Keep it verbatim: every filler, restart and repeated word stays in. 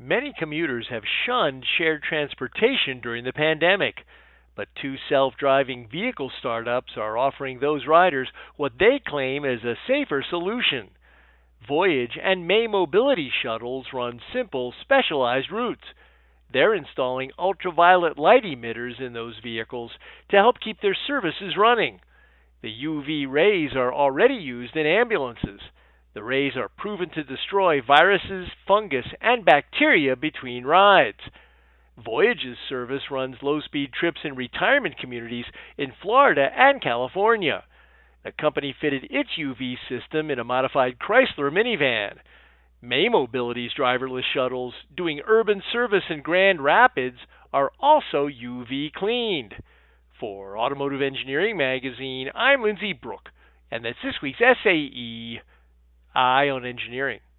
Many commuters have shunned shared transportation during the pandemic, but two self driving vehicle startups are offering those riders what they claim is a safer solution. Voyage and May Mobility shuttles run simple, specialized routes. They're installing ultraviolet light emitters in those vehicles to help keep their services running. The U V rays are already used in ambulances. The rays are proven to destroy viruses, fungus, and bacteria between rides. Voyage's service runs low speed trips in retirement communities in Florida and California. The company fitted its U V system in a modified Chrysler minivan. May Mobility's driverless shuttles doing urban service in Grand Rapids are also U V cleaned. For Automotive Engineering Magazine, I'm Lindsay Brooke, and that's this week's S A E, Eye on Engineering.